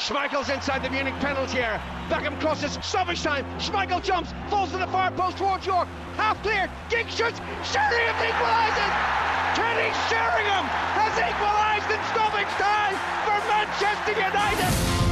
Schmeichel's inside the Munich penalty area. Beckham crosses, stoppage time. Schmeichel jumps, falls to the far post towards York. Half clear, Giggs shoots, Sheringham equalises! Kenny Sheringham has equalised in stoppage time for Manchester United!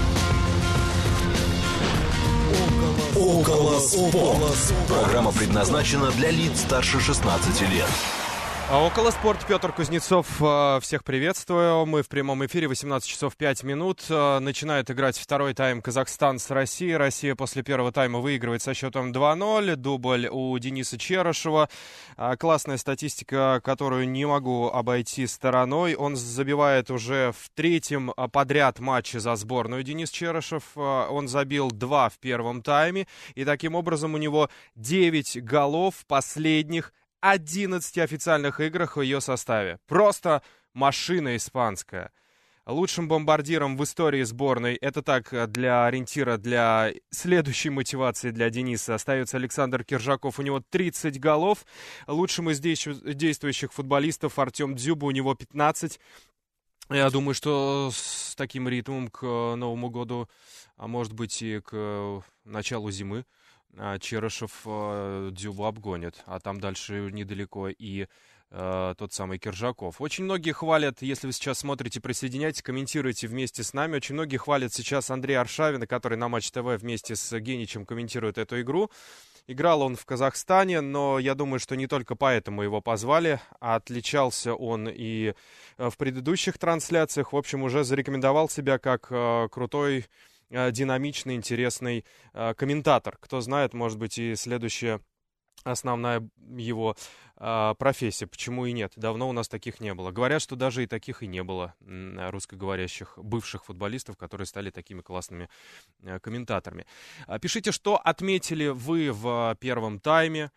Около спорта. Программа предназначена для лиц старше 16 лет. Около спорта. Петр Кузнецов. Всех приветствую. Мы в прямом эфире. 18 часов 5 минут. Начинает играть второй тайм Казахстан с Россией. Россия после первого тайма выигрывает со счетом 2-0. Дубль у Дениса Черышева. Классная статистика, которую не могу обойти стороной. Он забивает уже в третьем подряд матче за сборную. Денис Черышев. Он забил 2 в первом тайме. И таким образом у него 9 голов в последних 11 официальных играх в ее составе. Просто машина испанская. Лучшим бомбардиром в истории сборной, это так, для ориентира, для следующей мотивации для Дениса, остается Александр Киржаков. У него 30 голов. Лучшим из действующих футболистов Артем Дзюба, у него 15. Я думаю, что с таким ритмом к Новому году, а может быть и к началу зимы, Черышев Дзюбу обгонит, а там дальше недалеко и тот самый Киржаков. Очень многие хвалят, если вы сейчас смотрите, присоединяйтесь, комментируйте вместе с нами. Очень многие хвалят сейчас Андрея Аршавина, который на Матч ТВ вместе с Геничем комментирует эту игру. Играл он в Казахстане, но я думаю, что не только поэтому его позвали. Отличался он и в предыдущих трансляциях. В общем, уже зарекомендовал себя как крутой, динамичный, интересный комментатор. Кто знает, может быть, и следующая основная его профессия. Почему и нет? Давно у нас таких не было. Говорят, что даже и таких и не было русскоговорящих бывших футболистов, которые стали такими классными комментаторами. Пишите, что отметили вы в первом тайме.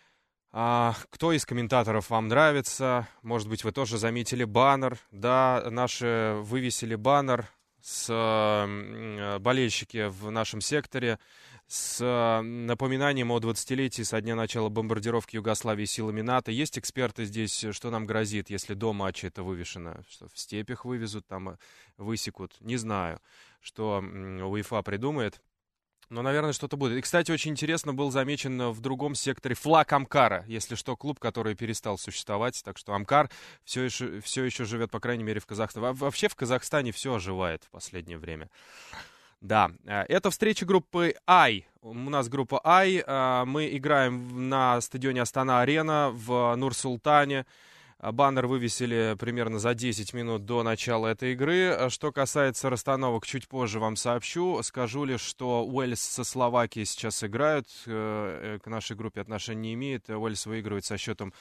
Кто из комментаторов вам нравится? Может быть, вы тоже заметили баннер. Да, наши вывесили баннер с болельщики в нашем секторе с напоминанием о 20-летии со дня начала бомбардировки Югославии силами НАТО. Есть эксперты здесь, что нам грозит, если до матча это вывешено? Что в степях вывезут, там высекут? Не знаю, что УЕФА придумает. Но, наверное, что-то будет. И, кстати, очень интересно был замечен в другом секторе флаг Амкара. Если что, клуб, который перестал существовать. Так что Амкар все еще живет, по крайней мере, в Казахстане. Вообще в Казахстане все оживает в последнее время. Да, это встреча группы I. У нас группа I. Мы играем на стадионе Астана-Арена в Нур-Султане. Баннер вывесили примерно за 10 минут до начала этой игры. Что касается расстановок, чуть позже вам сообщу. Скажу лишь, что Уэльс со Словакией сейчас играют. К нашей группе отношения не имеет. Уэльс выигрывает со счетом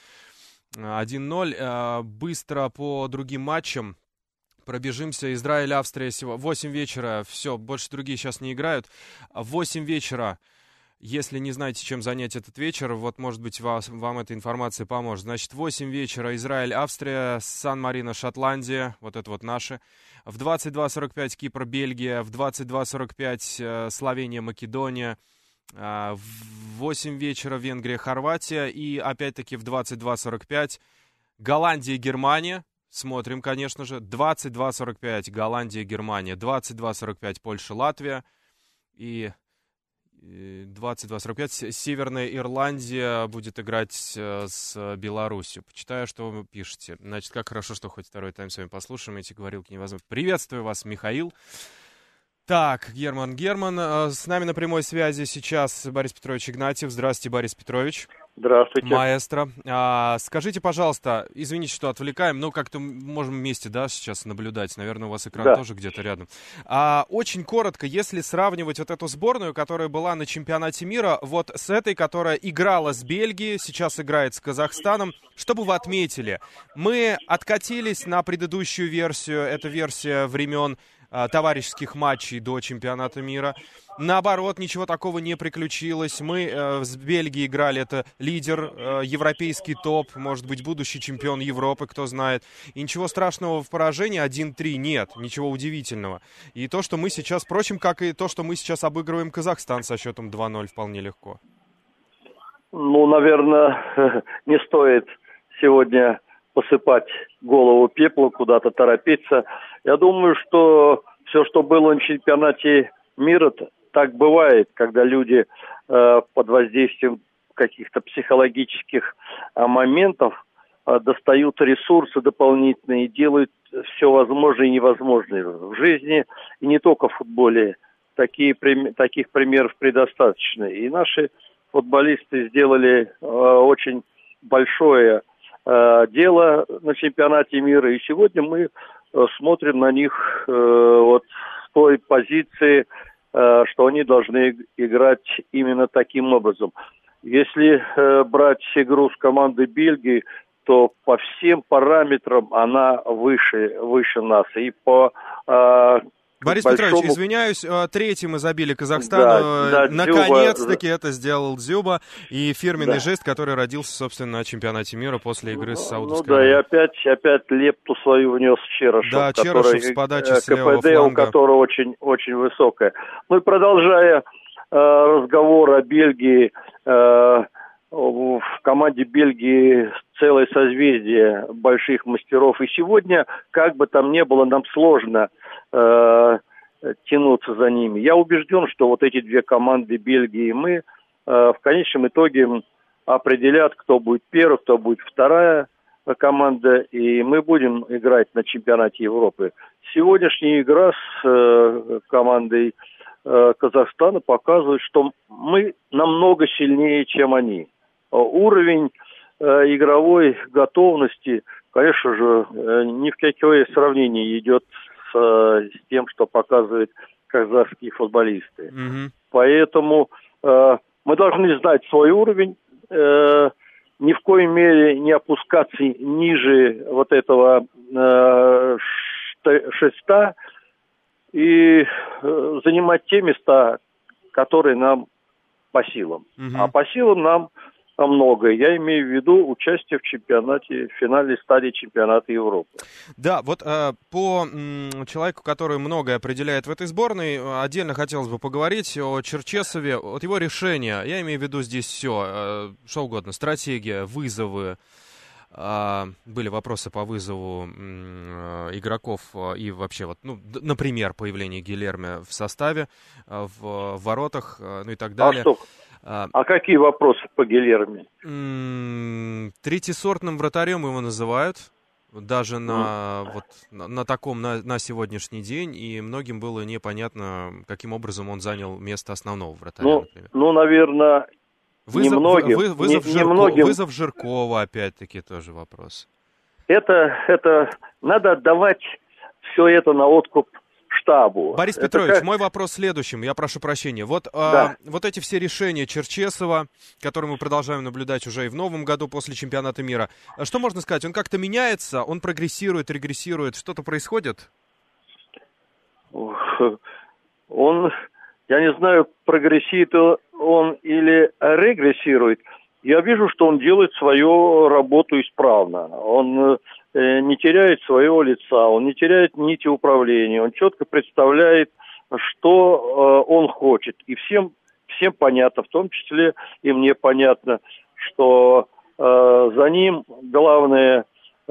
1-0. Быстро по другим матчам пробежимся. Израиль, Австрия. 8 вечера. Все, больше другие сейчас не играют. 8 вечера. Если не знаете, чем занять этот вечер, вот, может быть, вам эта информация поможет. Значит, 8 вечера Израиль, Австрия, Сан-Марино, Шотландия, вот это вот наши. В 22:45 Кипр, Бельгия, в 22:45 Словения, Македония. В 8 вечера Венгрия, Хорватия. И, опять-таки, в 22:45 Голландия, Германия. Смотрим, конечно же. 22:45 Голландия, Германия. 22:45 Польша, Латвия. И 22:45 Северная Ирландия будет играть с Беларусью. Почитаю, что вы пишете. Значит, как хорошо, что хоть второй тайм с вами послушаем. Эти говорилки невозможно. Приветствую вас, Михаил. Так, Герман. С нами на прямой связи сейчас Борис Петрович Игнатьев. Здравствуйте, Борис Петрович. Здравствуйте. Маэстро. Скажите, пожалуйста, извините, что отвлекаем, но как-то можем вместе, да, сейчас наблюдать. Наверное, у вас экран тоже где-то рядом. Очень коротко, если сравнивать вот эту сборную, которая была на чемпионате мира, вот с этой, которая играла с Бельгией, сейчас играет с Казахстаном, что бы вы отметили? Мы откатились на предыдущую версию, это версия времен товарищеских матчей до чемпионата мира. Наоборот, ничего такого не приключилось. Мы с Бельгией играли, это лидер, европейский топ, может быть, будущий чемпион Европы, кто знает. И ничего страшного в поражении 1-3 нет, ничего удивительного. И то, что мы сейчас, впрочем, как и то, что мы сейчас обыгрываем Казахстан со счетом 2-0, вполне легко. Ну, наверное, не стоит сегодня посыпать голову пеплом, куда-то торопиться. Я думаю, что все, что было на чемпионате мира, так бывает, когда люди под воздействием каких-то психологических моментов достают ресурсы дополнительные и делают все возможное и невозможное в жизни, и не только в футболе. Таких примеров предостаточно. И наши футболисты сделали очень большое дело на чемпионате мира. И сегодня мы смотрим на них вот с той позиции, что они должны играть именно таким образом. Если брать игру с командой Бельгии, то по всем параметрам она выше нас. И по Борис большому... Петрович, извиняюсь, третьим мы забили Казахстану. Да, наконец-таки это сделал Дзюба. И фирменный жест, который родился, собственно, на чемпионате мира после игры с Саудовской Аравией. И опять лепту свою внес Черышев. Да, Черышев с подачи с левого КПД, фланга. у которого очень, очень высокая. Ну и продолжая разговор о Бельгии, в команде Бельгии целое созвездие больших мастеров. И сегодня, как бы там ни было, нам сложно тянуться за ними. Я убежден, что вот эти две команды, Бельгии и мы, в конечном итоге определят, кто будет первый, кто будет вторая команда, и мы будем играть на чемпионате Европы. Сегодняшняя игра с командой Казахстана показывает, что мы намного сильнее, чем они. Уровень игровой готовности, конечно же, ни в какое сравнение идет с тем, что показывают казахские футболисты. Угу. Поэтому мы должны знать свой уровень, ни в коей мере не опускаться ниже вот этого шеста и занимать те места, которые нам по силам. Угу. А по силам нам многое. Я имею в виду участие в чемпионате, в финальной стадии чемпионата Европы. Да, вот по человеку, который многое определяет в этой сборной, отдельно хотелось бы поговорить о Черчесове, от его решения. Я имею в виду здесь все, что угодно, стратегия, вызовы. Были вопросы по вызову игроков и вообще, вот, ну, например, появление Гильермо в составе, в воротах, ну и так далее. А какие вопросы по Гильермо? Третьесортным вратарем его называют, даже на таком, на сегодняшний день, и многим было непонятно, каким образом он занял место основного вратаря, например. Ну, наверное, вызов Жиркова, опять-таки, тоже вопрос. Это надо отдавать все это на откуп штабу. Борис Петрович, мой вопрос следующим, я прошу прощения. Вот эти все решения Черчесова, которые мы продолжаем наблюдать уже и в новом году после чемпионата мира, что можно сказать? Он как-то меняется, он прогрессирует, регрессирует, что-то происходит? Он, я не знаю, прогрессирует он или регрессирует. Я вижу, что он делает свою работу исправно. Он не теряет своего лица, он не теряет нити управления, он четко представляет, что он хочет. И всем понятно, в том числе и мне понятно, что за ним главное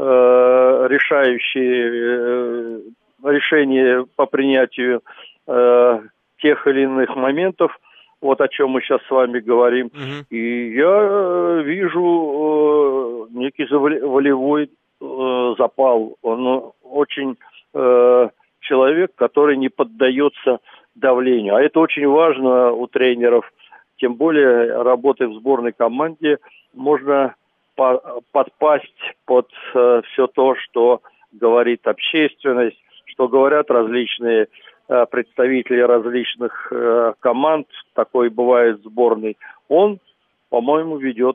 решение по принятию тех или иных моментов, вот о чем мы сейчас с вами говорим. Угу. И я вижу некий волевой запал. Он очень человек, который не поддается давлению. А это очень важно у тренеров. Тем более, работая в сборной команде, можно подпасть под все то, что говорит общественность, что говорят различные представители различных команд, такой бывает в сборной. Он, по-моему, ведет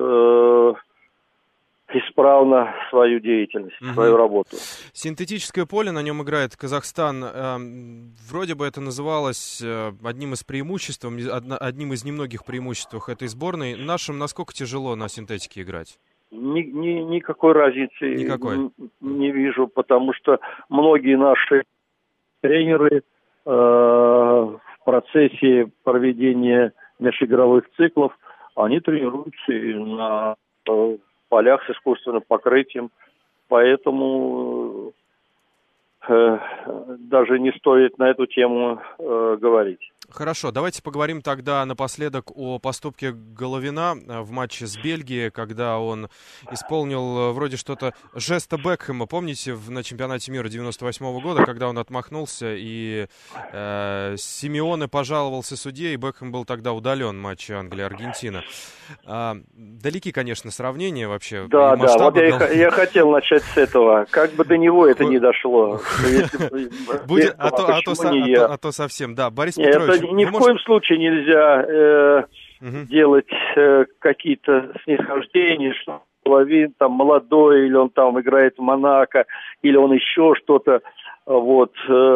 исправно свою деятельность, свою работу. Синтетическое поле, на нем играет Казахстан. Вроде бы это называлось одним из преимуществ, одним из немногих преимуществ этой сборной. Нашим насколько тяжело на синтетике играть? Никакой разницы не вижу, потому что многие наши тренеры в процессе проведения межигровых циклов, они тренируются и на полях с искусственным покрытием. Поэтому даже не стоит на эту тему говорить. Хорошо, давайте поговорим тогда напоследок о поступке Головина в матче с Бельгией, когда он исполнил вроде что-то жеста Бекхэма. Помните, на чемпионате мира 98 года, когда он отмахнулся, и Симеоне пожаловался судье, и Бекхэм был тогда удален в матче Англия-Аргентина. Далеки, конечно, сравнения вообще. Да, вот я хотел начать с этого. Как бы до него это не дошло. А то совсем, да. Борис Петрович. Ни в коем случае нельзя делать какие-то снисхождения, что Головин там молодой, или он там играет в Монако, или он еще что-то. Вот.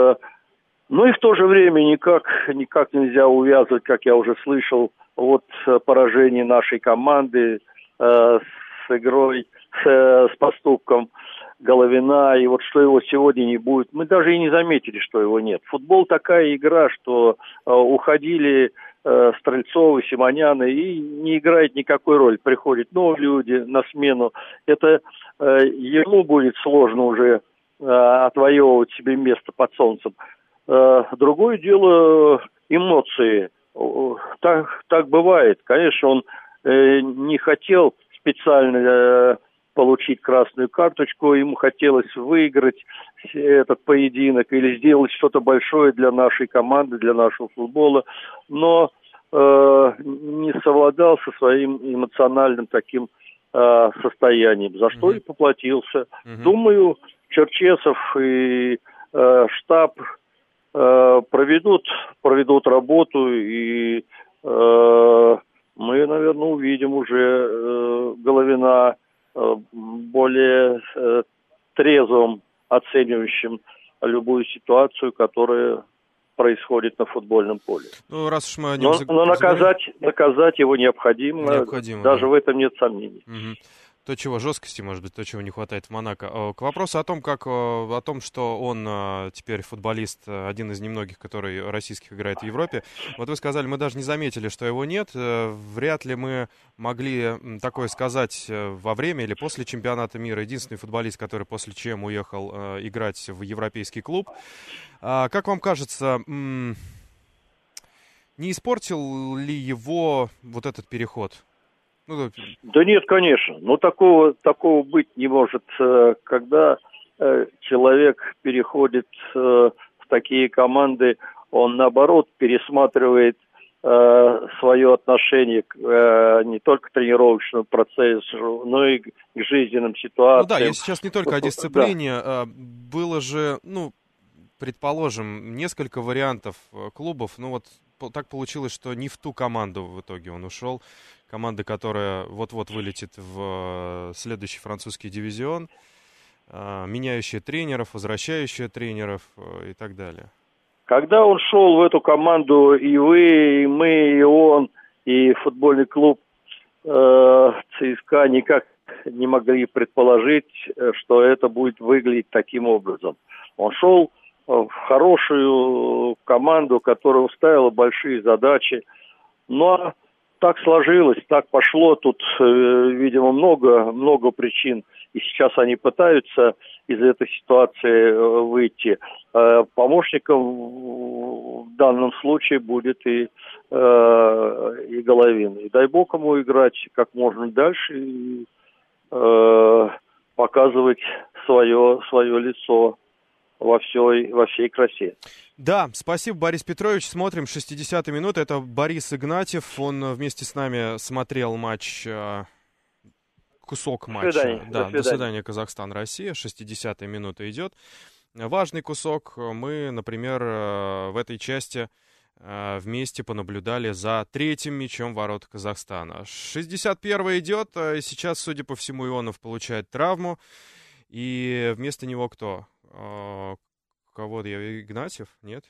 Ну и в то же время никак нельзя увязывать, как я уже слышал, вот поражение нашей команды с игрой, с поступком Головина, и вот что его сегодня не будет. Мы даже и не заметили, что его нет. Футбол такая игра, что уходили Стрельцовы, Симоняны, и не играет никакой роли. Приходят новые люди на смену. Это ему будет сложно уже отвоевывать себе место под солнцем. Другое дело эмоции. Так бывает. Конечно, он не хотел специально получить красную карточку, ему хотелось выиграть этот поединок или сделать что-то большое для нашей команды, для нашего футбола, но не совладал со своим эмоциональным таким состоянием, за что и поплатился. Думаю, Черчесов и штаб проведут работу, и мы, наверное, увидим уже Головина более трезвым, оценивающим любую ситуацию, которая происходит на футбольном поле. Ну, раз уж мы но наказать его необходимо, даже в этом нет сомнений. То, чего жесткости, может быть, то, чего не хватает в Монако. К вопросу о том, что он теперь футболист, один из немногих, который российских играет в Европе. Вот вы сказали, мы даже не заметили, что его нет. Вряд ли мы могли такое сказать во время или после чемпионата мира. Единственный футболист, который после ЧМ уехал играть в европейский клуб. Как вам кажется, не испортил ли его вот этот переход? Да нет, конечно. Но такого быть не может. Когда человек переходит в такие команды, он, наоборот, пересматривает свое отношение не только к тренировочному процессу, но и к жизненным ситуациям. Ну да, я сейчас не только о дисциплине. Да. Было же, предположим, несколько вариантов клубов. Так получилось, что не в ту команду в итоге он ушел. Команда, которая вот-вот вылетит в следующий французский дивизион, меняющая тренеров, возвращающая тренеров и так далее. Когда он шел в эту команду, и вы, и мы, и он, и футбольный клуб ЦСКА никак не могли предположить, что это будет выглядеть таким образом. Он шел в хорошую команду, которая ставила большие задачи, но так сложилось, так пошло, тут, видимо, много причин, и сейчас они пытаются из этой ситуации выйти. Помощником в данном случае будет и Головин. И дай бог ему играть как можно дальше и показывать свое лицо во всей красе. Да, спасибо, Борис Петрович. Смотрим 60-я минута. Это Борис Игнатьев. Он вместе с нами смотрел матч, кусок матча. До свидания, Казахстан-Россия. 60-я минута идет. Важный кусок. Мы, например, в этой части вместе понаблюдали за третьим мячом ворот Казахстана. 61-й идет. Сейчас, судя по всему, Ионов получает травму. И вместо него кто? Кого я? Игнатьев? Нет?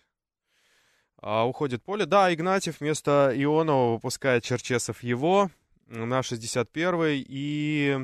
Уходит поле. Да, Игнатьев вместо Ионова выпускает Черчесов его на 61-й. И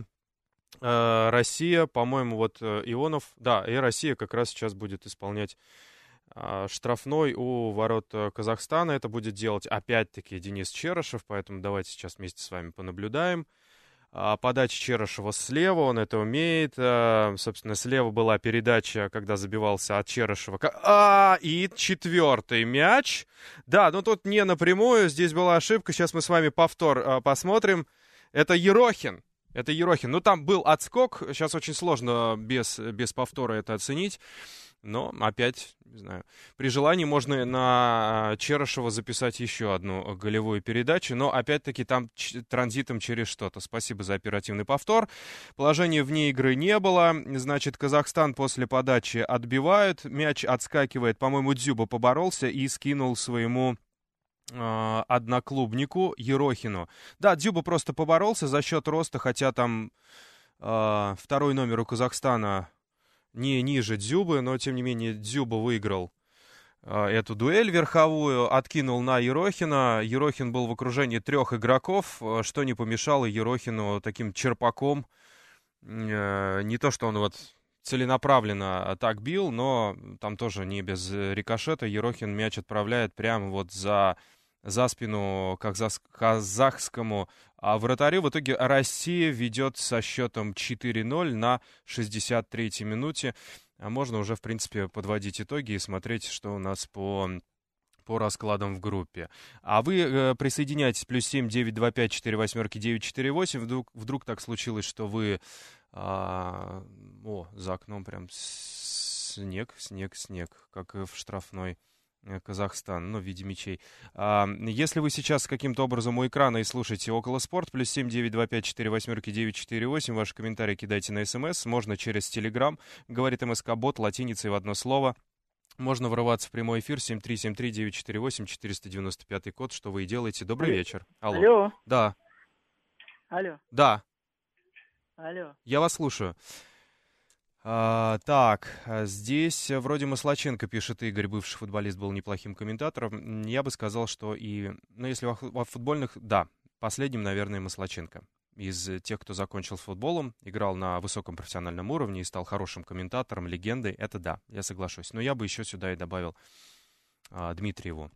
Россия, по-моему, Ионов... Да, и Россия как раз сейчас будет исполнять штрафной у ворот Казахстана. Это будет делать опять-таки Денис Черышев. Поэтому давайте сейчас вместе с вами понаблюдаем. подача Черышева слева, он это умеет. Собственно, слева была передача, когда забивался от Черышева. И 4-й мяч. Да, но тут не напрямую, здесь была ошибка. Сейчас мы с вами повтор посмотрим. Это Ерохин. Ну, там был отскок. Сейчас очень сложно без повтора это оценить. Но опять, не знаю, при желании можно на Черышева записать еще одну голевую передачу, но опять-таки там транзитом через что-то. Спасибо за оперативный повтор. Положения вне игры не было. Значит, Казахстан после подачи отбивают. Мяч отскакивает. По-моему, Дзюба поборолся и скинул своему одноклубнику Ерохину. Да, Дзюба просто поборолся за счет роста, хотя там второй номер у Казахстана не ниже Дзюбы, но, тем не менее, Дзюба выиграл эту дуэль верховую, откинул на Ерохина. Ерохин был в окружении 3 игроков, что не помешало Ерохину таким черпаком. Не то, что он вот целенаправленно так бил, но там тоже не без рикошета. Ерохин мяч отправляет прямо вот за спину казахскому вратарю. В итоге Россия ведет со счетом 4-0 на 63-й минуте. Можно уже, в принципе, подводить итоги и смотреть, что у нас по раскладам в группе. А вы присоединяйтесь. +7 925 48 948. Вдруг так случилось, что вы... за окном прям снег, как в штрафной Казахстан, в виде мячей. Если вы сейчас каким-то образом у экрана и слушаете «Около спорт», +7 925 48 948, ваши комментарии кидайте на СМС, можно через Телеграм, говорит МСК-бот, латиницей в одно слово. Можно врываться в прямой эфир, 7373948, 495 код, что вы и делаете. Добрый вечер. Алло. Да. Алло. Да. Алло. Я вас слушаю. Так, здесь вроде Маслаченко, пишет Игорь, бывший футболист, был неплохим комментатором. Я бы сказал, что если во футбольных, да, последним, наверное, Маслаченко. Из тех, кто закончил с футболом, играл на высоком профессиональном уровне и стал хорошим комментатором, легендой, это да, я соглашусь. Но я бы еще сюда и добавил Дмитриеву.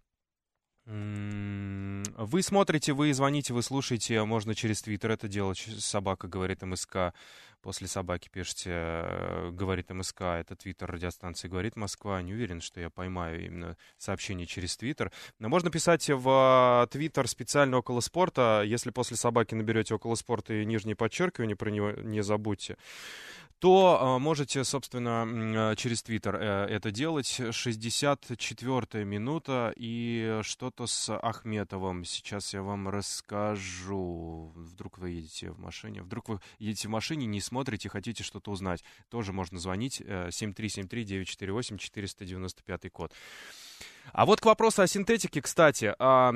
Вы смотрите, вы звоните, вы слушаете, можно через Твиттер это делать. Собака говорит МСК, после собаки пишите, говорит МСК, это Твиттер радиостанции «Говорит Москва». Не уверен, что я поймаю именно сообщение через Твиттер. Но можно писать в Твиттер специально «Около спорта». Если после собаки наберете «Около спорта» и нижнее подчеркивание, про него не забудьте, то можете, собственно, через Твиттер это делать. 64-я минута и что-то с Ахметовым. Сейчас я вам расскажу. Вдруг вы едете в машине. Не смотрите, хотите что-то узнать. Тоже можно звонить. 7373948, 495 код. А вот к вопросу о синтетике, кстати,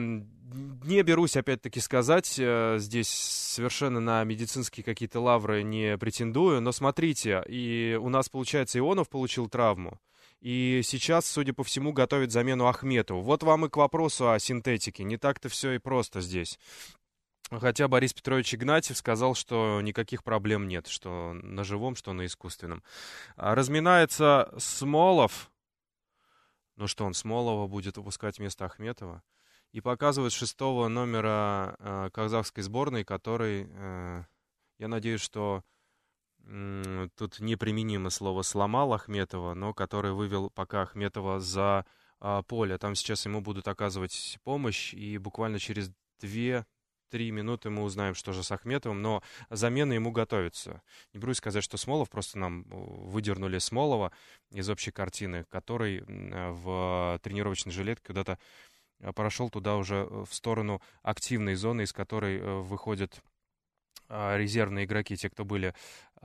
не берусь опять-таки сказать, здесь совершенно на медицинские какие-то лавры не претендую, но смотрите, и у нас, получается, Ионов получил травму, и сейчас, судя по всему, готовит замену Ахметову. Вот вам и к вопросу о синтетике, не так-то все и просто здесь. Хотя Борис Петрович Игнатьев сказал, что никаких проблем нет, что на живом, что на искусственном. Разминается Смолов. Ну что, он Смолова будет выпускать вместо Ахметова? И показывает 6-го номера казахской сборной, который, я надеюсь, что тут неприменимо слово «сломал» Ахметова, но который вывел пока Ахметова за поле. Там сейчас ему будут оказывать помощь, и буквально через 2-3 минуты мы узнаем, что же с Ахметовым, но замена ему готовится. Не берусь сказать, что Смолов, просто нам выдернули Смолова из общей картины, который в тренировочной жилетке куда-то прошел туда уже в сторону активной зоны, из которой выходят резервные игроки, те, кто были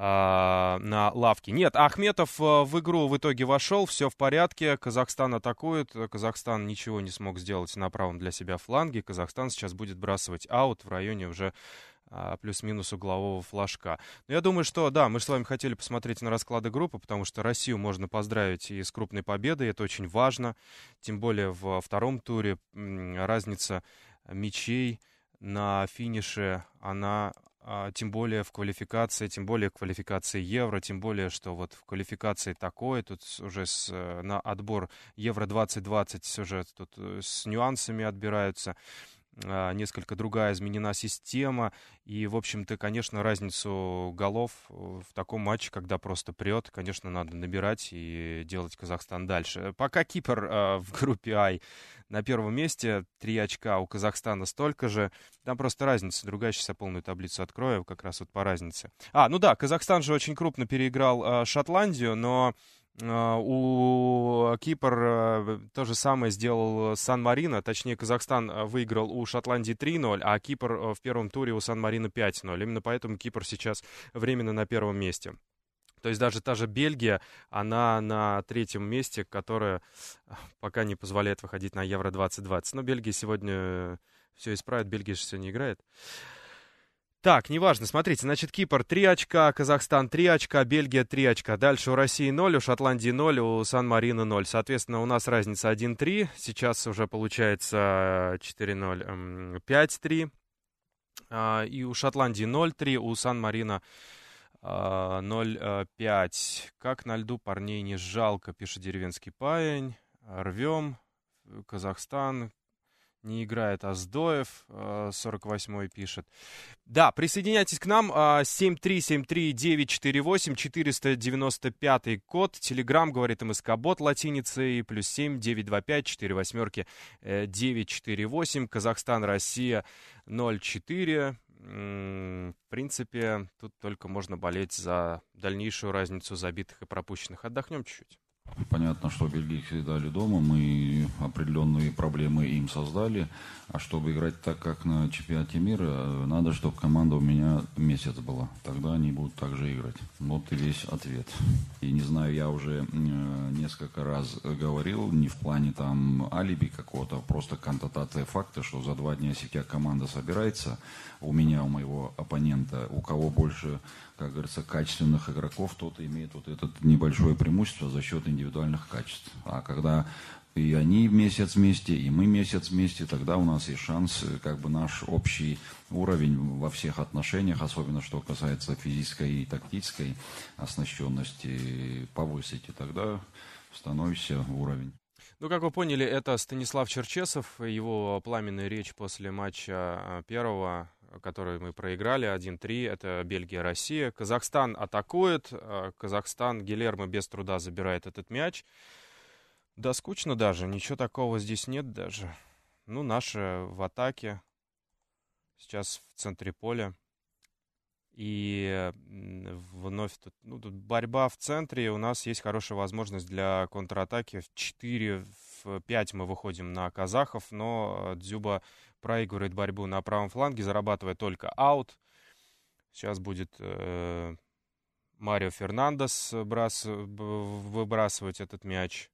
на лавке. Нет, Ахметов в игру в итоге вошел, все в порядке, Казахстан атакует, Казахстан ничего не смог сделать на правом для себя фланге, Казахстан сейчас будет бросать аут в районе уже плюс-минус углового флажка. Но я думаю, что да, мы с вами хотели посмотреть на расклады группы, потому что Россию можно поздравить и с крупной победой, это очень важно, тем более во втором туре разница мячей на финише, она тем более в квалификации, тем более в квалификации Евро, тем более, что вот в квалификации такой, тут уже на отбор Евро 2020 уже тут с нюансами отбираются. несколько другая изменена система. И, в общем-то, конечно, разницу голов в таком матче, когда просто прет, конечно, надо набирать и делать Казахстан дальше. Пока Кипр в группе А на первом месте, 3 очка, у Казахстана столько же. Там просто разница другая. Сейчас я полную таблицу открою, как раз вот по разнице. Ну да, Казахстан же очень крупно переиграл Шотландию, но у Кипр то же самое сделал Сан-Марино, точнее Казахстан выиграл у Шотландии 3-0, а Кипр в первом туре у Сан-Марино 5-0. Именно поэтому Кипр сейчас временно на первом месте. То есть даже та же Бельгия, она на третьем месте, которая пока не позволяет выходить на Евро-2020. Но Бельгия сегодня все исправит, Бельгия же сегодня играет. Так, неважно, смотрите, значит, Кипр 3 очка, Казахстан 3 очка, Бельгия 3 очка. Дальше у России 0, у Шотландии 0, у Сан-Марино 0. Соответственно, у нас разница 1-3. Сейчас уже получается 4-0, 5-3. И у Шотландии 0-3, у Сан-Марино 0-5. Как на льду парней не жалко, пишет деревенский парень. Рвем. Казахстан. Не играет Аздоев, 48-й пишет. Да, присоединяйтесь к нам. 7373948, 495 код. Телеграм, говорит МСК-бот латиницей. +7 925 48 948. Казахстан, Россия 0-4. В принципе, тут только можно болеть за дальнейшую разницу забитых и пропущенных. Отдохнем чуть-чуть. Понятно, что бельгийцы дали дома, мы определенные проблемы им создали, а чтобы играть так, как на чемпионате мира, надо, чтобы команда у меня месяц была, тогда они будут так же играть. Вот и весь ответ. И не знаю, я уже несколько раз говорил, не в плане там алиби какого-то, просто констатация факта, что за 2 дня, если у тебя команда собирается, у меня, у моего оппонента, у кого больше, как говорится, качественных игроков, тот имеет вот это небольшое преимущество за счет индивидуальных качеств. А когда и они месяц вместе, и мы месяц вместе, тогда у нас есть шанс, как бы наш общий уровень во всех отношениях, особенно что касается физической и тактической оснащенности, повысить, и тогда становишься в уровень. Ну, как вы поняли, это Станислав Черчесов, его пламенная речь после матча первого, который мы проиграли, 1-3, это Бельгия-Россия. Казахстан атакует, Казахстан, Гильермо без труда забирает этот мяч. Да скучно даже, ничего такого здесь нет даже. Ну, наши в атаке, сейчас в центре поля. И вновь тут борьба в центре, у нас есть хорошая возможность для контратаки. В 4-5 мы выходим на казахов, но Дзюба проигрывает борьбу на правом фланге, зарабатывает только аут. Сейчас будет Марио Фернандес выбрасывать этот мяч.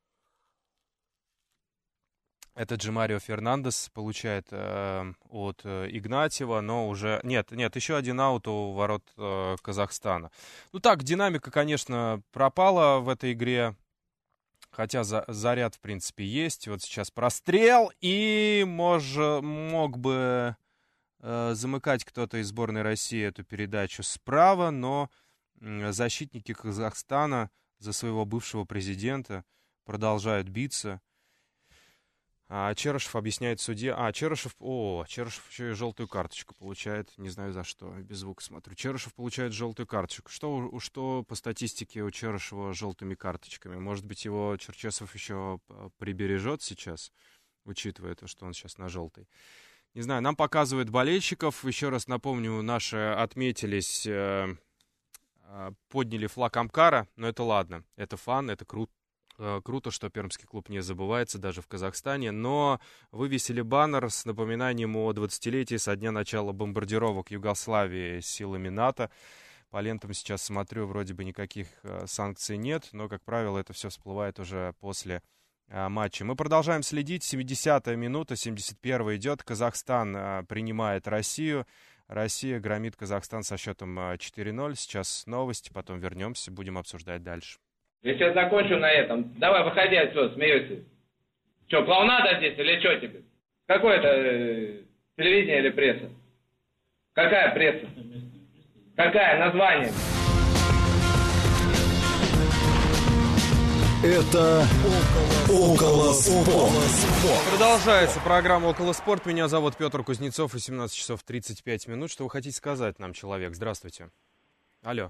Этот же Марио Фернандес получает от Игнатьева, но уже... Нет, еще один аут у ворот Казахстана. Ну так, динамика, конечно, пропала в этой игре. Хотя заряд, в принципе, есть. Вот сейчас прострел, и мог бы замыкать кто-то из сборной России эту передачу справа, но защитники Казахстана за своего бывшего президента продолжают биться. А Черышев объясняет судье... Черышев еще и желтую карточку получает. Не знаю за что, без звука смотрю. Черышев получает желтую карточку. Что по статистике у Черышева с желтыми карточками? Может быть, его Черчесов еще прибережет сейчас, учитывая то, что он сейчас на желтой. Не знаю, нам показывают болельщиков. Еще раз напомню, наши отметились, подняли флаг Амкара. Но это ладно, это фан, это круто. Круто, что пермский клуб не забывается даже в Казахстане, но вывесили баннер с напоминанием о 20-летии со дня начала бомбардировок Югославии силами НАТО. По лентам сейчас смотрю, вроде бы никаких санкций нет, но, как правило, это все всплывает уже после матча. Мы продолжаем следить. 70-я минута, 71-я идет. Казахстан принимает Россию. Россия громит Казахстан со счетом 4-0. Сейчас новости, потом вернемся, будем обсуждать дальше. Я сейчас закончу на этом. Давай, выходи отсюда, смеешься. Че, клоунада здесь или что тебе? Какое это телевидение или пресса? Какая пресса? Какая? Название? Это «Около спорта». Продолжается программа «Около спорта». Меня зовут Петр Кузнецов, 18 часов 35 минут. Что вы хотите сказать нам, человек? Здравствуйте. Алло.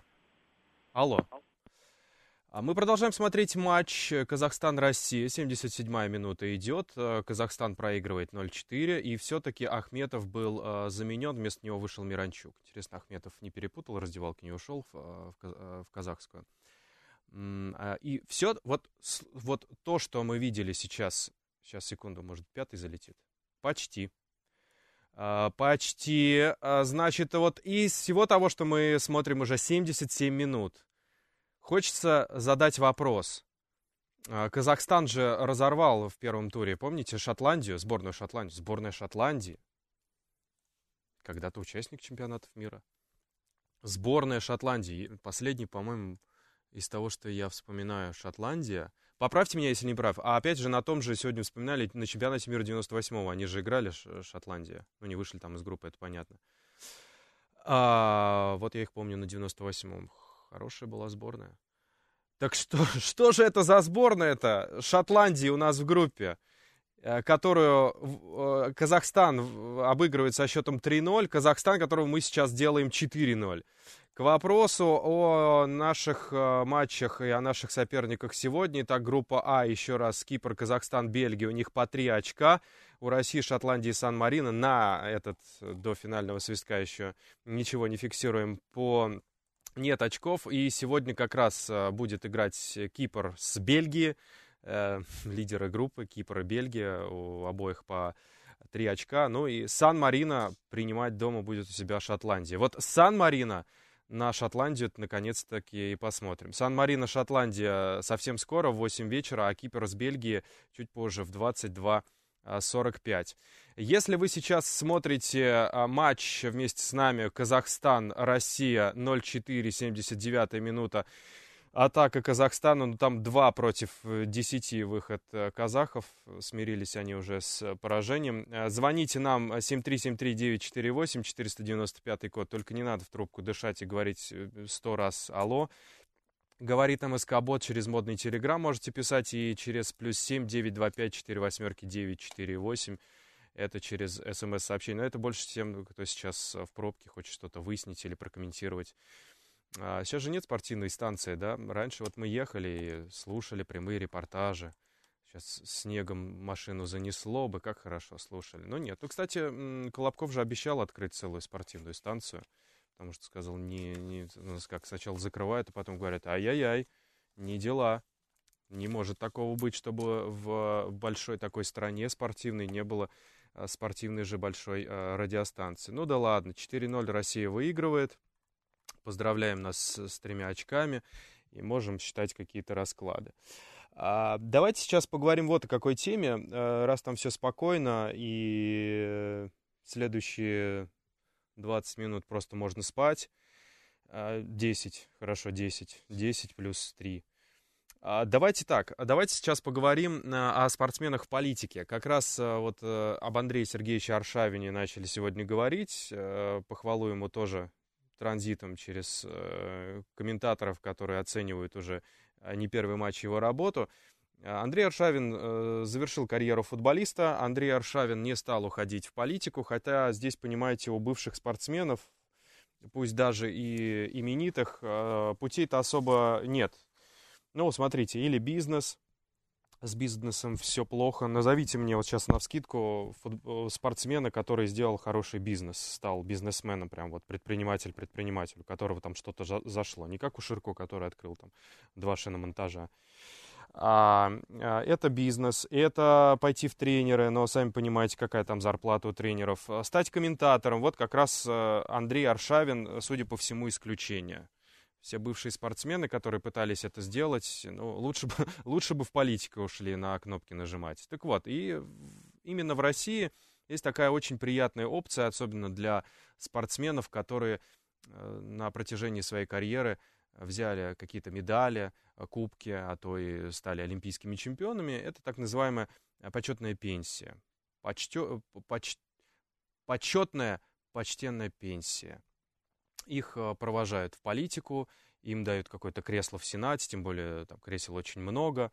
Мы продолжаем смотреть матч Казахстан-Россия. 77-я минута идет. Казахстан проигрывает 0-4. И все-таки Ахметов был заменен. Вместо него вышел Миранчук. Интересно, Ахметов не перепутал раздевалку, не ушел в казахскую. И все, вот то, что мы видели сейчас, секунду, может, пятый залетит, почти, значит, вот из всего того, что мы смотрим уже 77 минут, хочется задать вопрос. Казахстан же разорвал в первом туре, помните, Шотландию, сборная Шотландии, когда-то участник чемпионатов мира, сборная Шотландии, последний, по-моему, из того, что я вспоминаю, Шотландия. Поправьте меня, если не прав. А опять же, на том же сегодня вспоминали, на чемпионате мира 98-го. Они же играли, Шотландия. Ну, не вышли там из группы, это понятно. Вот я их помню на 98-м. Хорошая была сборная. Так что же это за сборная-то Шотландии у нас в группе, которую Казахстан обыгрывает со счетом 3-0. Казахстан, которого мы сейчас делаем 4-0. К вопросу о наших матчах и о наших соперниках сегодня. Итак, группа А, еще раз, Кипр, Казахстан, Бельгия. У них по 3 очка. У России, Шотландии и Сан-Марино на этот до финального свистка еще ничего не фиксируем. Нет очков. И сегодня как раз будет играть Кипр с Бельгией. Лидеры группы Кипр и Бельгия. У обоих по 3 очка. Ну и Сан-Марино принимать дома будет у себя Шотландия. Вот Сан-Марино на Шотландию наконец-таки и посмотрим. Сан-Марино, Шотландия совсем скоро, в 8 вечера, а Кипр с Бельгией чуть позже, в 22:45. Если вы сейчас смотрите матч вместе с нами Казахстан-Россия 0-4, 79-я минута, атака Казахстана, ну там 2 против 10 выход казахов, смирились они уже с поражением. Звоните нам 7373948, 495 код, только не надо в трубку дышать и говорить 100 раз «Алло». Говорит МСК-бот через модный телеграм, можете писать и через +7 925 48 948. Это через СМС-сообщение. Но это больше тем, кто сейчас в пробке хочет что-то выяснить или прокомментировать. Сейчас же нет спортивной станции, да? Раньше вот мы ехали и слушали прямые репортажи. Сейчас снегом машину занесло бы, как хорошо слушали. Но нет. Ну, кстати, Колобков же обещал открыть целую спортивную станцию. Потому что сказал, как сначала закрывают, а потом говорят, ай-яй-яй, не дела. Не может такого быть, чтобы в большой такой стране спортивной не было спортивной же большой радиостанции. Ну да ладно, 4-0 Россия выигрывает. Поздравляем нас с 3 очками и можем считать какие-то расклады. Давайте сейчас поговорим вот о какой теме. Раз там все спокойно и следующие 20 минут просто можно спать. 10, хорошо, 10 плюс 3. Давайте сейчас поговорим о спортсменах в политике. Как раз вот об Андрее Сергеевиче Аршавине начали сегодня говорить. Похвалу ему тоже транзитом через комментаторов, которые оценивают уже не первый матч его работу. Андрей Аршавин завершил карьеру футболиста. Андрей Аршавин не стал уходить в политику, хотя здесь, понимаете, у бывших спортсменов, пусть даже и именитых, путей-то особо нет. Ну, смотрите, или бизнес, с бизнесом все плохо. Назовите мне вот сейчас навскидку спортсмена, который сделал хороший бизнес, стал бизнесменом, прям вот предприниматель, у которого там что-то зашло. Не как у Ширко, который открыл там 2 шиномонтажа. Это бизнес, это пойти в тренеры, но сами понимаете, какая там зарплата у тренеров. Стать комментатором, вот как раз Андрей Аршавин, судя по всему, исключение. Все бывшие спортсмены, которые пытались это сделать, ну, лучше бы в политику ушли на кнопки нажимать. Так вот, и именно в России есть такая очень приятная опция, особенно для спортсменов, которые на протяжении своей карьеры взяли какие-то медали, кубки, а то и стали олимпийскими чемпионами. Это так называемая почетная пенсия. Почетная, почтенная пенсия. Их провожают в политику, им дают какое-то кресло в Сенате, тем более там кресел очень много.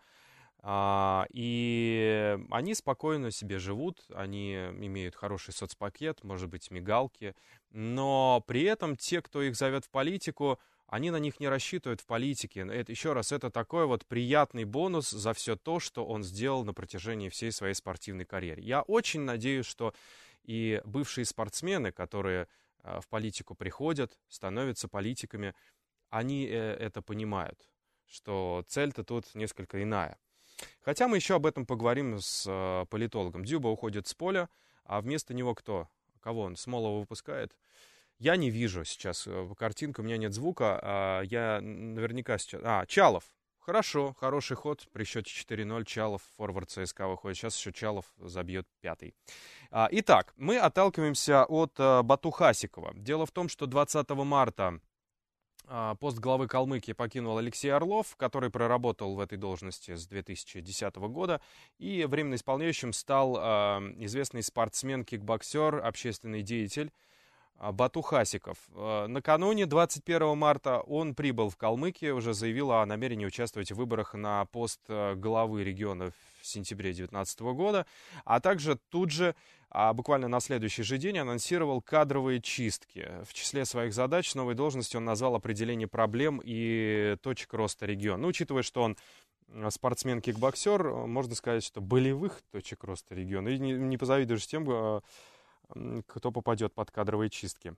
И они спокойно себе живут, они имеют хороший соцпакет, может быть, мигалки, но при этом те, кто их зовет в политику, они на них не рассчитывают в политике. Еще раз, это такой вот приятный бонус за все то, что он сделал на протяжении всей своей спортивной карьеры. Я очень надеюсь, что и бывшие спортсмены, которые в политику приходят, становятся политиками, они это понимают, что цель-то тут несколько иная. Хотя мы еще об этом поговорим с политологом. Дзюба уходит с поля, а вместо него кто? Кого он? Смолова выпускает? Я не вижу сейчас картинку, у меня нет звука. Я наверняка сейчас... Чалов. Хорошо, хороший ход. При счете 4-0 Чалов, форвард ЦСКА, выходит. Сейчас еще Чалов забьет 5-й. Итак, мы отталкиваемся от Бату Хасикова. Дело в том, что 20 марта пост главы Калмыкии покинул Алексей Орлов, который проработал в этой должности с 2010 года, и временно исполняющим стал известный спортсмен, кикбоксер, общественный деятель Бату Хасиков. Накануне, 21 марта, он прибыл в Калмыкию, уже заявил о намерении участвовать в выборах на пост главы региона в сентябре 2019 года, а также тут же, буквально на следующий же день, анонсировал кадровые чистки. В числе своих задач новой должности он назвал определение проблем и точек роста региона. Учитывая, что он спортсмен-кикбоксер, можно сказать, что болевых точек роста региона. И не позавидуешь тем, кто попадет под кадровые чистки.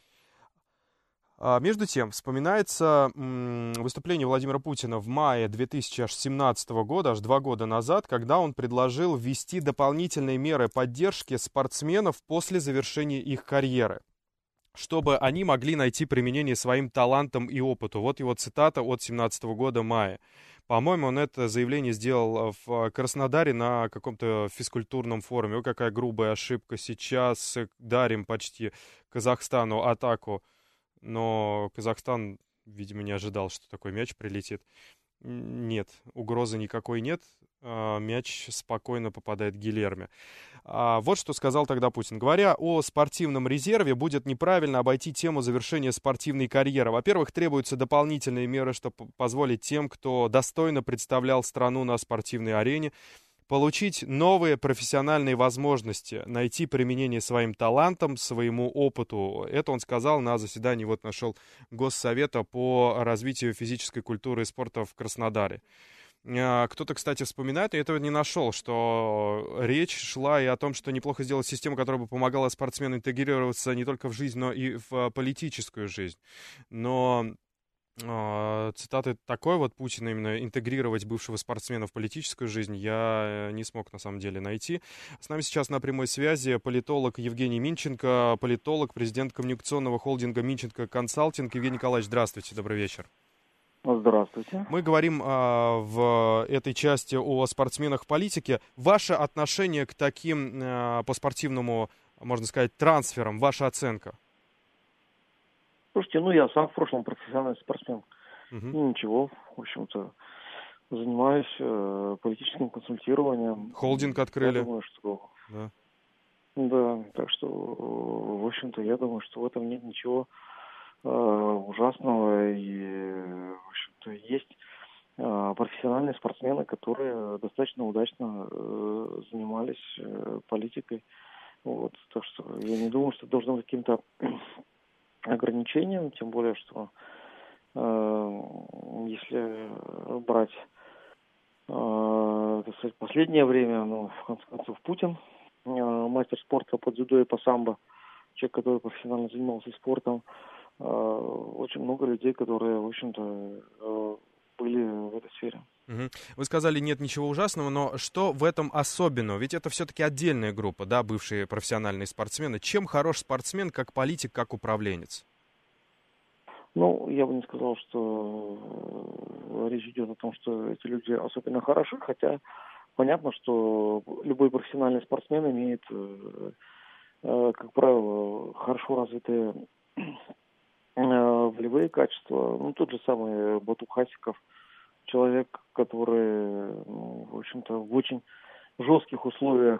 Между тем, вспоминается выступление Владимира Путина в мае 2017 года, аж 2 года назад, когда он предложил ввести дополнительные меры поддержки спортсменов после завершения их карьеры, чтобы они могли найти применение своим талантам и опыту. Вот его цитата от 2017 года мая. По-моему, он это заявление сделал в Краснодаре на каком-то физкультурном форуме. О, какая грубая ошибка. Сейчас дарим почти Казахстану атаку. Но Казахстан, видимо, не ожидал, что такой мяч прилетит. Нет, угрозы никакой нет. Мяч спокойно попадает Гильерме. Вот что сказал тогда Путин. Говоря о спортивном резерве, будет неправильно обойти тему завершения спортивной карьеры. Во-первых, требуются дополнительные меры, чтобы позволить тем, кто достойно представлял страну на спортивной арене, получить новые профессиональные возможности, найти применение своим талантам, своему опыту. Это он сказал на заседании, нашел Госсовета по развитию физической культуры и спорта в Краснодаре. Кто-то, кстати, вспоминает, и этого не нашел, что речь шла и о том, что неплохо сделать систему, которая бы помогала спортсмену интегрироваться не только в жизнь, но и в политическую жизнь. Но цитаты такой Путина, именно интегрировать бывшего спортсмена в политическую жизнь, я не смог на самом деле найти. С нами сейчас на прямой связи политолог Евгений Минченко, политолог, президент коммуникационного холдинга Минченко Консалтинг. Евгений Николаевич, здравствуйте, добрый вечер. Здравствуйте. Мы говорим в этой части о спортсменах в политике. Ваше отношение к таким по спортивному, можно сказать, трансферам, ваша оценка? Слушайте, я сам в прошлом профессиональный спортсмен. И ничего, в общем-то, занимаюсь политическим консультированием. Холдинг открыли. Я думаю, что... Да. Да, так что, в общем-то, я думаю, что в этом нет ничего ужасного. И, в общем-то, есть профессиональные спортсмены, которые достаточно удачно занимались политикой. Так что я не думаю, что это должно быть каким-то ограничением, тем более, что если брать, так сказать, последнее время, в конце концов, Путин, мастер спорта по дзюдо и по самбо, человек, который профессионально занимался спортом, очень много людей, которые, в общем-то, были в этой сфере. Вы сказали, нет ничего ужасного, но что в этом особенного? Ведь это все-таки отдельная группа, да, бывшие профессиональные спортсмены. Чем хорош спортсмен, как политик, как управленец? Я бы не сказал, что речь идет о том, что эти люди особенно хороши, хотя понятно, что любой профессиональный спортсмен имеет, как правило, хорошо развитые волевые качества. Тот же самый Бату Хасиков, человек, который, в общем-то, в очень жестких условиях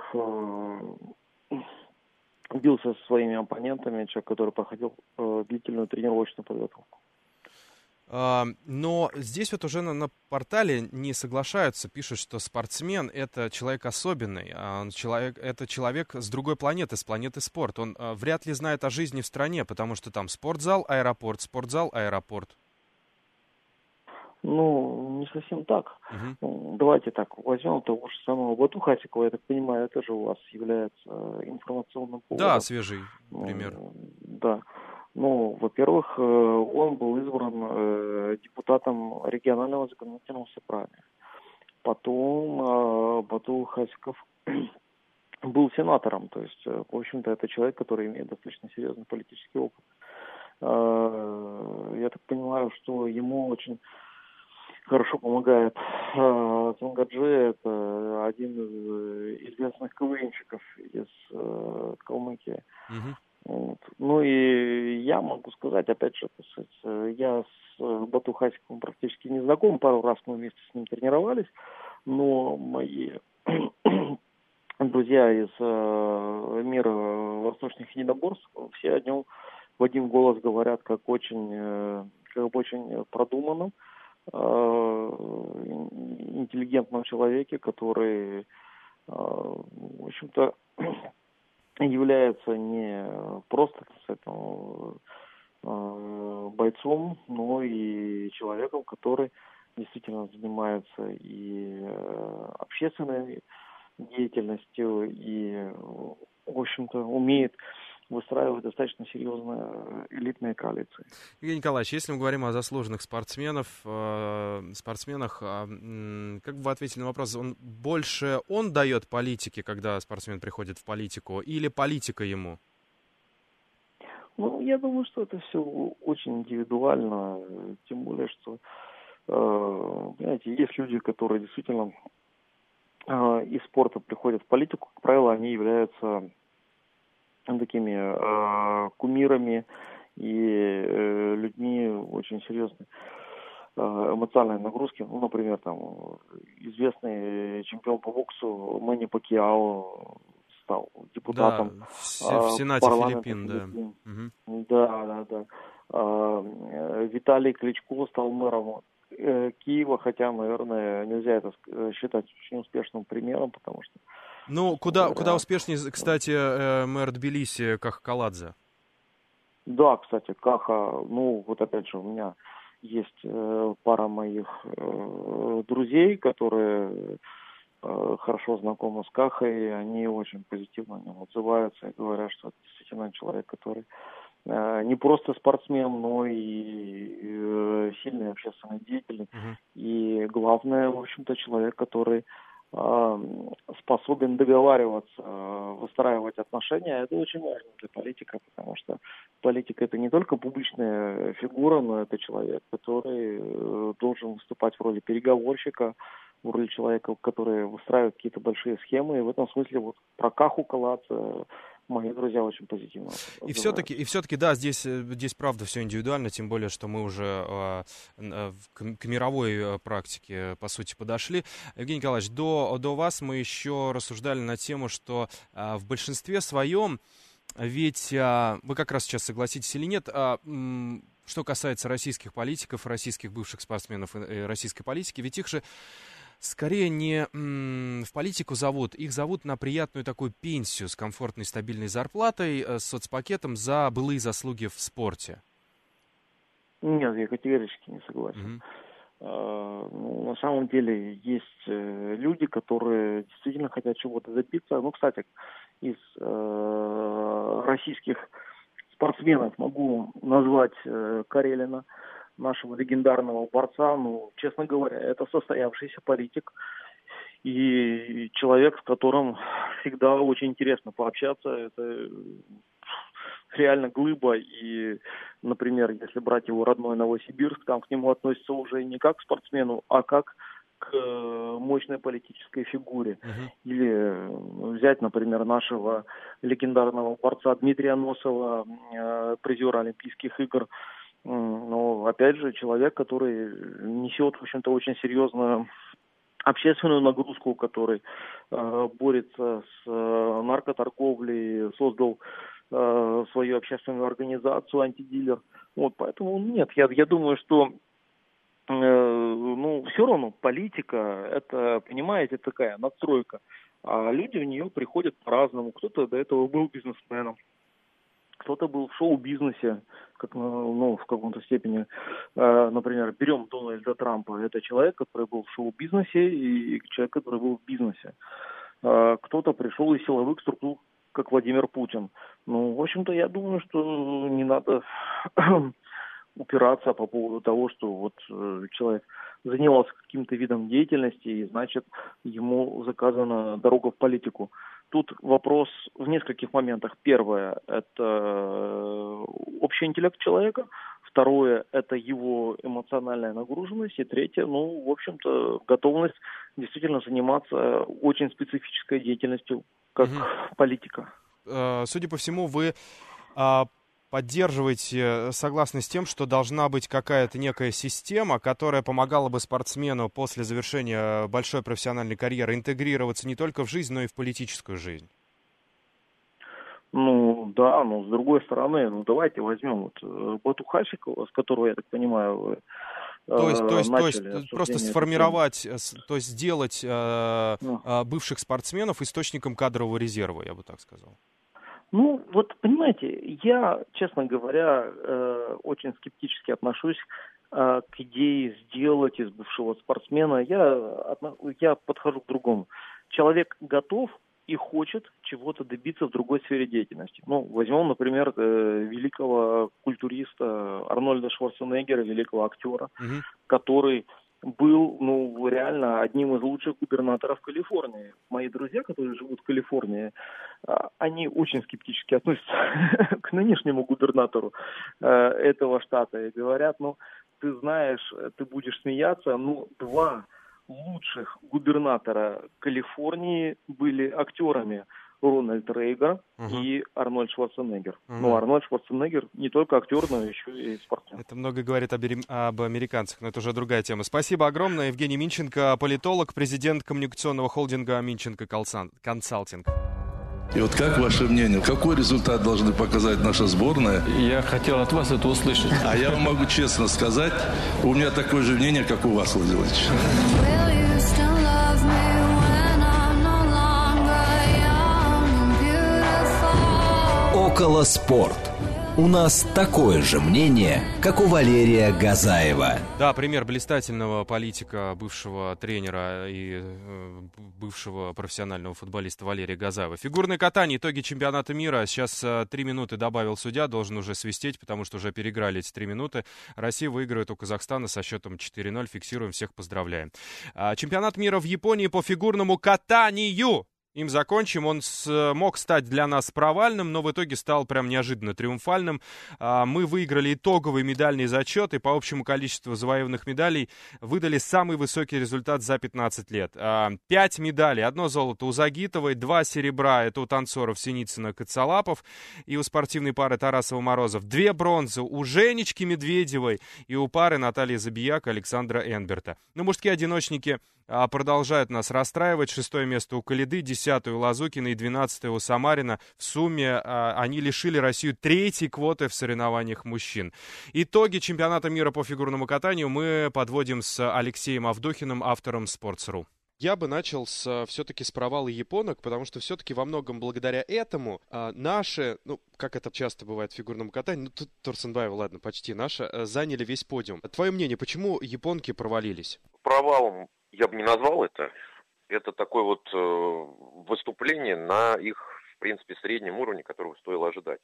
бился со своими оппонентами, человек, который проходил длительную тренировочную подготовку. Но здесь вот уже на портале не соглашаются, пишут, что спортсмен — это человек особенный, это человек с другой планеты, с планеты спорт. Он вряд ли знает о жизни в стране, потому что там спортзал, аэропорт, спортзал, аэропорт. Ну, не совсем так. Ну, давайте так, возьмем того же самого Бату Хасикова, я так понимаю, это же у вас является информационным поводом. Да, свежий пример. Да. Ну, во-первых, он был избран депутатом регионального законодательного собрания. Потом Бату Хасиков был сенатором, то есть, в общем-то, это человек, который имеет достаточно серьезный политический опыт. Я так понимаю, что ему очень хорошо помогает Цангаджи, это один из известных КВНщиков из Калмыкии. Вот. Ну и я могу сказать, опять же, я с Бату Хасиковым практически не знаком, пару раз мы вместе с ним тренировались, но мои друзья из мира восточных единоборств все о нем в один голос говорят, как очень продуманном, интеллигентном человеке, который, в общем-то, является не просто бойцом, но и человеком, который действительно занимается и общественной деятельностью, и, в общем-то, умеет выстраивать достаточно серьезные элитные коалиции. Евгений Николаевич, если мы говорим о заслуженных спортсменах, как бы вы ответили на вопрос, больше он дает политике, когда спортсмен приходит в политику, или политика ему? Ну, я думаю, что это все очень индивидуально, тем более, что, понимаете, есть люди, которые действительно из спорта приходят в политику, как правило, они являются такими кумирами и людьми очень серьезной эмоциональной нагрузки. Ну, например, там известный чемпион по боксу Мэнни Пакьяо стал депутатом, да, в Сенате Филиппин, да. Да. Виталий Кличко стал мэром Киева, хотя, наверное, нельзя это считать очень успешным примером, потому что... Ну, куда успешнее, кстати, мэр Тбилиси Каха-Каладзе. Да, кстати, Каха, ну, вот опять же, у меня есть пара моих друзей, которые хорошо знакомы с Кахой, и они очень позитивно о нем отзываются и говорят, что это действительно человек, который не просто спортсмен, но и сильный общественный деятель. И главное, в общем-то, человек, который способен договариваться, выстраивать отношения. Это очень важно для политика, потому что политика — это не только публичная фигура, но это человек, который должен выступать в роли переговорщика, в роли человека, который выстраивает какие-то большие схемы. И в этом смысле вот про Каху Каладзе мои друзья очень позитивно. И все-таки, да, здесь правда все индивидуально, тем более, что мы уже к мировой практике, по сути, подошли. Евгений Николаевич, до вас мы еще рассуждали на тему, что в большинстве своем, ведь вы как раз сейчас согласитесь или нет, что касается российских политиков, российских бывших спортсменов и российской политики, ведь их же скорее не в политику зовут, их зовут на приятную такую пенсию с комфортной стабильной зарплатой, с соцпакетом за былые заслуги в спорте. Нет, я категорически не согласен. На самом деле есть люди, которые действительно хотят чего-то добиться. Ну, кстати, из российских спортсменов могу назвать Карелина, нашего легендарного борца. Ну, честно говоря, это состоявшийся политик и человек, с которым всегда очень интересно пообщаться. Это реально глыба. И, например, если брать его родной Новосибирск, там к нему относятся уже не как к спортсмену, а как к мощной политической фигуре. Или взять, например, нашего легендарного борца Дмитрия Носова, призера Олимпийских игр. Но, опять же, человек, который несет, в общем-то, очень серьезную общественную нагрузку, который борется с наркоторговлей, создал свою общественную организацию «Антидилер». Вот, поэтому нет, я думаю, что ну, все равно политика, это, понимаете, такая надстройка. А люди в нее приходят по-разному. Кто-то до этого был бизнесменом, кто-то был в шоу-бизнесе, как, ну, в каком-то степени. Например, берем Дональда Трампа. Это человек, который был в шоу-бизнесе, и человек, который был в бизнесе. Кто-то пришел из силовых структур, как Владимир Путин. Ну, в общем-то, я думаю, что не надо упираться по поводу того, что вот человек занимался каким-то видом деятельности, и, значит, ему заказана дорога в политику. Тут вопрос в нескольких моментах. Первое – это общий интеллект человека. Второе – это его эмоциональная нагруженность. И третье, ну, в общем-то, готовность действительно заниматься очень специфической деятельностью, как политика. Судя по всему, вы поддерживаете, согласны с тем, что должна быть какая-то некая система, которая помогала бы спортсмену после завершения большой профессиональной карьеры интегрироваться не только в жизнь, но и в политическую жизнь? Ну, да, но с другой стороны, ну, давайте возьмем вот Бату Хальчикова, с которого, я так понимаю, вы то есть просто сформировать, то есть сделать бывших спортсменов источником кадрового резерва, я бы так сказал. Ну, вот, понимаете, я, честно говоря, очень скептически отношусь к идее сделать из бывшего спортсмена. Я подхожу к другому. Человек готов и хочет чего-то добиться в другой сфере деятельности. Ну, возьмем, например, великого культуриста Арнольда Шварценеггера, великого актера, который был, ну, реально одним из лучших губернаторов Калифорнии. Мои друзья, которые живут в Калифорнии, они очень скептически относятся к нынешнему губернатору этого штата и говорят, ну, ты знаешь, ты будешь смеяться, ну, два лучших губернатора Калифорнии были актерами. Рональд Рейган и Арнольд Шварценеггер. Ну, Арнольд Шварценеггер не только актер, но еще и спортсмен. Это много говорит об американцах, но это уже другая тема. Спасибо огромное. Евгений Минченко, политолог, президент коммуникационного холдинга Минченко Консалтинг. И вот как ваше мнение, какой результат должны показать наша сборная? Я хотел от вас это услышать. А я вам могу честно сказать, у меня такое же мнение, как у вас, Владимир Владимирович. Около спорт. У нас такое же мнение, как у Валерия Газаева. Да, пример блистательного политика, бывшего тренера и бывшего профессионального футболиста Валерия Газаева. Фигурное катание, итоги чемпионата мира. Сейчас 3 минуты добавил судья, должен уже свистеть, потому что уже переиграли эти 3 минуты. Россия выигрывает у Казахстана со счетом 4-0. Фиксируем, всех поздравляем. Чемпионат мира в Японии по фигурному катанию. Им закончим. Он смог стать для нас провальным, но в итоге стал прям неожиданно триумфальным. Мы выиграли итоговый медальный зачет и по общему количеству завоеванных медалей выдали самый высокий результат за 15 лет. 5 медалей. 1 золото у Загитовой, 2 серебра. Это у танцоров Синицына, Коцалапов и у спортивной пары Тарасова-Морозов. 2 бронзы у Женечки Медведевой и у пары Натальи Забияк, Александра Энберта. Но мужские одиночники продолжают нас расстраивать. 6-е место у Калиды, 10-е у Лазукина и 12-е у Самарина. В сумме они лишили Россию 3-й квоты в соревнованиях мужчин. Итоги чемпионата мира по фигурному катанию мы подводим с Алексеем Авдохиным, автором Sports.ru. Я бы начал все-таки с провала японок, потому что все-таки во многом благодаря этому наши, ну, как это часто бывает в фигурном катании, ну, тут Турсенбаева, ладно, почти наши, заняли весь подиум. Твое мнение, почему японки провалились? Провалом я бы не назвал это. Это такое вот выступление на их, в принципе, среднем уровне, которого стоило ожидать.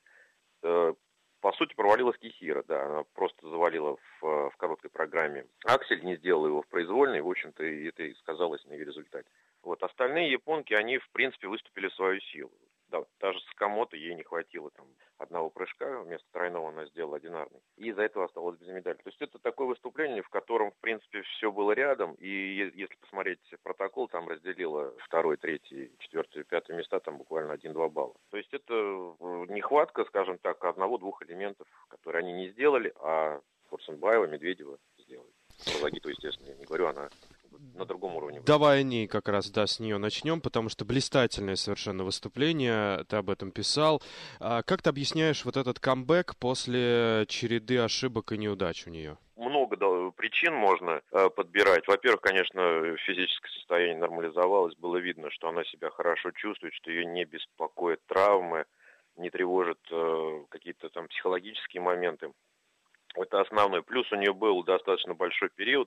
По сути, провалилась Кихира, да, она просто завалила в короткой программе аксель, не сделала его в произвольной, в общем-то, и это и сказалось на ее результате. Вот, остальные японки, они, в принципе, выступили в свою силу. Да, даже Сакамото, ей не хватило там одного прыжка, вместо тройного она сделала одинарный. И из-за этого осталась без медали. То есть это такое выступление, в котором, в принципе, все было рядом. И если посмотреть протокол, там разделило 2-й, 3-й, 4-й, 5-й места, там буквально 1-2 балла. То есть это нехватка, скажем так, 1-2 элементов, которые они не сделали, а Турсенбаева, Медведева сделали. Про Загиту, естественно, я не говорю, она на другом уровне. Давай о ней как раз, да, с нее начнем, потому что блистательное совершенно выступление, ты об этом писал. Как ты объясняешь вот этот камбэк после череды ошибок и неудач у нее? Много причин можно подбирать. Во-первых, конечно, физическое состояние нормализовалось, было видно, что она себя хорошо чувствует, что ее не беспокоят травмы, не тревожат какие-то там психологические моменты. Это основной. Плюс у нее был достаточно большой период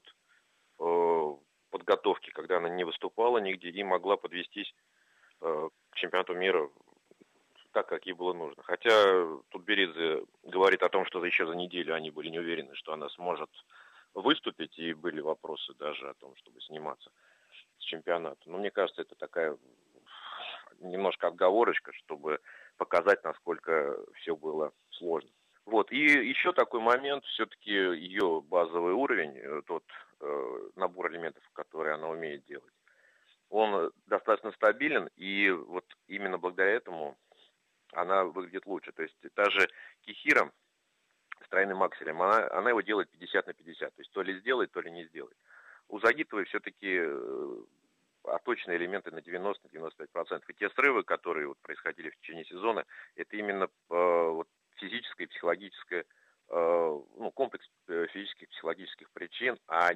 подготовки, когда она не выступала нигде и могла подвестись к чемпионату мира так, как ей было нужно. Хотя Тутберидзе говорит о том, что еще за неделю они были не уверены, что она сможет выступить, и были вопросы даже о том, чтобы сниматься с чемпионата. Но мне кажется, это такая немножко отговорочка, чтобы показать, насколько все было сложно. Вот. И еще такой момент, все-таки ее базовый уровень, тот набор элементов, которые она умеет делать, он достаточно стабилен, и вот именно благодаря этому она выглядит лучше. То есть та же Кихира с тройным акселем, она его делает 50 на 50. То есть то ли сделает, то ли не сделает. У Загитовой все-таки оточенные элементы на 90-95%. И те срывы, которые вот происходили в течение сезона, это именно вот физическое и психологическое, комплекс физических и психологических причин, а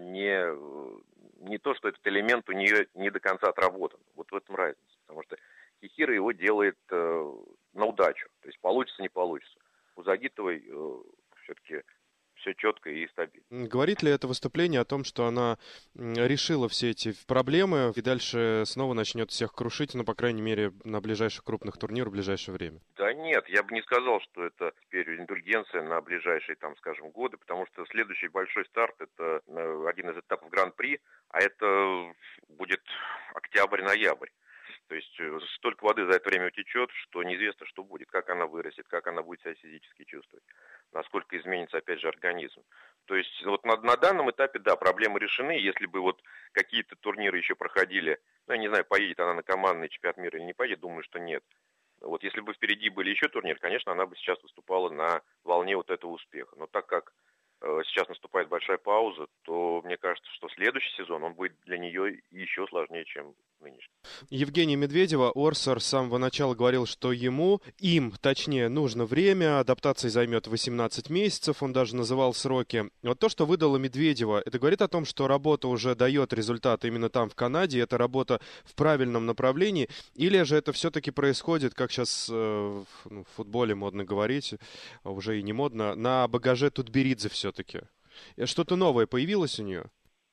не то, что этот элемент у нее не до конца отработан. Вот в этом разница. Потому что Кихира его делает на удачу. То есть получится, не получится. У Загитовой все-таки все четко и стабильно. Говорит ли это выступление о том, что она решила все эти проблемы и дальше снова начнет всех крушить, по крайней мере, на ближайших крупных турнирах в ближайшее время? Да нет, я бы не сказал, что это теперь индульгенция на ближайшие, годы, потому что следующий большой старт – это один из этапов Гран-при, а это будет октябрь-ноябрь. То есть столько воды за это время утечет, что неизвестно, что будет, как она вырастет, как она будет себя физически чувствовать, насколько изменится, опять же, организм. То есть вот на данном этапе, да, проблемы решены. Если бы вот какие-то турниры еще проходили, я не знаю, поедет она на командный чемпионат мира или не поедет, думаю, что нет. Вот если бы впереди были еще турниры, конечно, она бы сейчас выступала на волне вот этого успеха. Но так как сейчас наступает большая пауза, то мне кажется, что следующий сезон, он будет для нее еще сложнее, чем нынешний. Евгений Медведева, Орсер, с самого начала говорил, что им, нужно время, адаптация займет 18 месяцев, он даже называл сроки. Вот то, что выдала Медведева, это говорит о том, что работа уже дает результаты именно там, в Канаде, это работа в правильном направлении, или же это все-таки происходит, как сейчас в футболе модно говорить, уже и не модно, на багаже Тутберидзе все-таки? Что-то новое появилось у нее?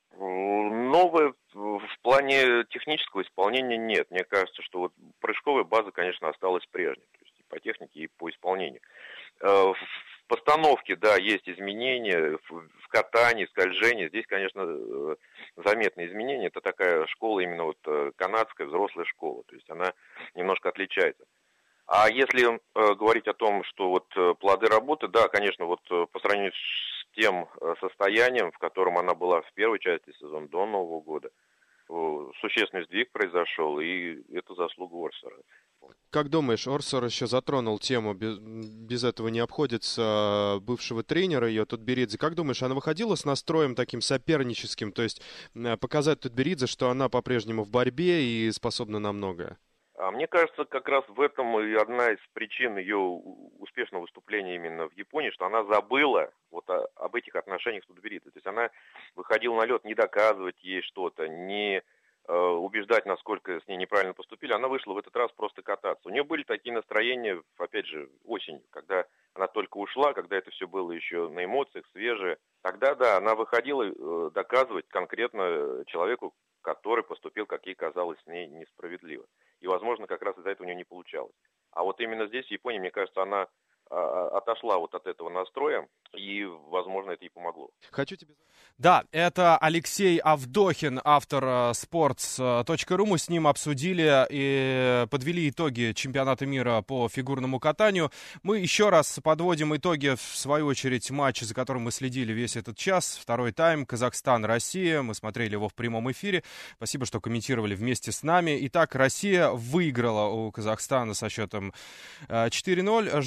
Новое в плане технического исполнения нет. Мне кажется, что вот прыжковая база, конечно, осталась прежней. То есть и по технике, и по исполнению. В постановке, да, есть изменения. В катании, скольжении. Здесь, конечно, заметные изменения. Это такая школа именно вот канадская, взрослая школа. То есть она немножко отличается. А если говорить о том, что вот плоды работы, да, конечно, вот по сравнению с тем состоянием, в котором она была в первой части сезона до Нового года, существенный сдвиг произошел, и это заслуга Орсера. Как думаешь, Орсер еще затронул тему, без этого не обходится, бывшего тренера ее, Тутберидзе. Как думаешь, она выходила с настроем таким соперническим, то есть показать Тутберидзе, что она по-прежнему в борьбе и способна на многое? Мне кажется, как раз в этом и одна из причин ее успешного выступления именно в Японии, что она забыла вот об этих отношениях с Тутберидзе. То есть она выходила на лед не доказывать ей что-то, не убеждать, насколько с ней неправильно поступили. Она вышла в этот раз просто кататься. У нее были такие настроения, опять же, осенью, когда она только ушла, когда это все было еще на эмоциях, свежее. Тогда, да, она выходила доказывать конкретно человеку, который поступил, как ей казалось, с ней несправедливо. И, возможно, как раз из-за этого у нее не получалось. А вот именно здесь, в Японии, мне кажется, она отошла вот от этого настроя, и, возможно, это ей помогло. Да, это Алексей Авдохин, автор sports.ru. Мы с ним обсудили и подвели итоги чемпионата мира по фигурному катанию. Мы еще раз подводим итоги, в свою очередь, матча, за которым мы следили весь этот час. Второй тайм, Казахстан-Россия. Мы смотрели его в прямом эфире. Спасибо, что комментировали вместе с нами. Итак, Россия выиграла у Казахстана со счетом 4-0. Ждем, как сыграет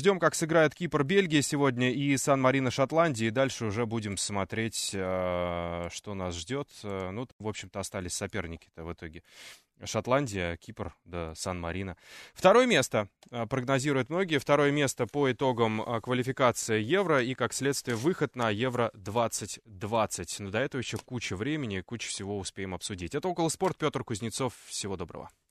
сыграет Кипр, Бельгия сегодня и Сан-Марино, Шотландия. И дальше уже будем смотреть, что нас ждет. Ну, в общем-то, остались соперники-то в итоге. Шотландия, Кипр, да, Сан-Марино. Второе место, прогнозируют многие, второе место по итогам квалификации Евро и, как следствие, выход на Евро 2020. Но до этого еще куча времени, куча всего успеем обсудить. Это «Около спорт», Петр Кузнецов. Всего доброго.